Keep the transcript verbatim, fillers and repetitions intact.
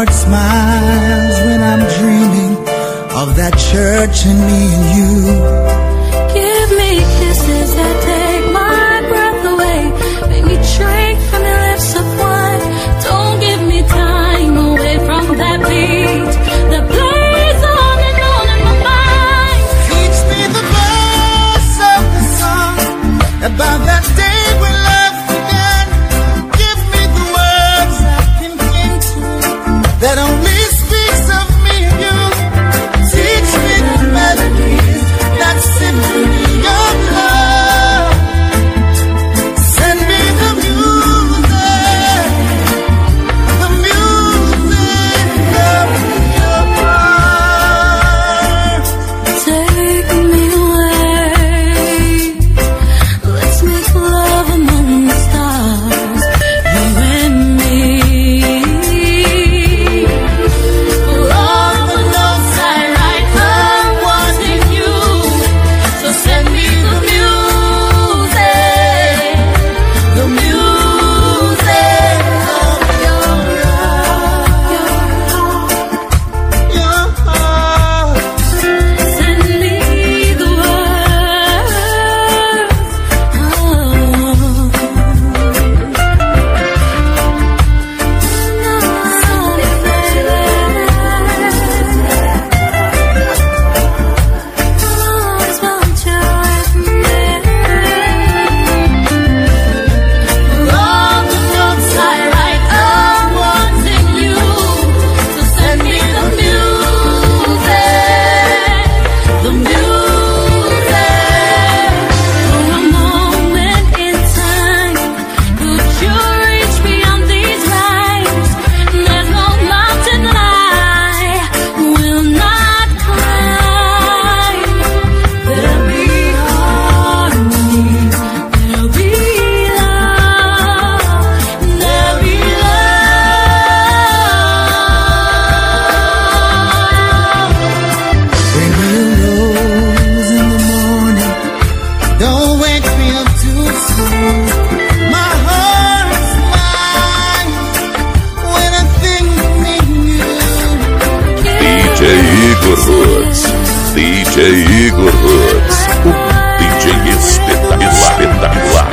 heart smiles when I'm dreaming of that church and me and you. Give me kisses that take my breath away. Make me drink from your lips of wine. Don't give me time away from that beat that plays on and on in my mind. Teach me the verse of the song about that day when love began. Give me the words I can cling to that only speaks of me and you. Teach me the melodies, that symphony of love. Send me the music, the music of your heart. Take me away. Let's make love among the stars, you and me. For all the notes I write, I'm wanting you. So send me the music, the music of your heart, Your heart. Send me the words. Oh. No, baby. Always want you with me. For all the notes I write, I'm wanting you. So send me the music, the music. For a moment in time, could you reach beyond these lines? There's no mountain I will not climb. There'll be harmony, there'll be love, there'll be love. Bring me a rose in the morning. Don't wake me up too soon. My heart's mine when I think of me and you. D J Igor Roots, D J Igor Roots, o D J espetacular, espetacular.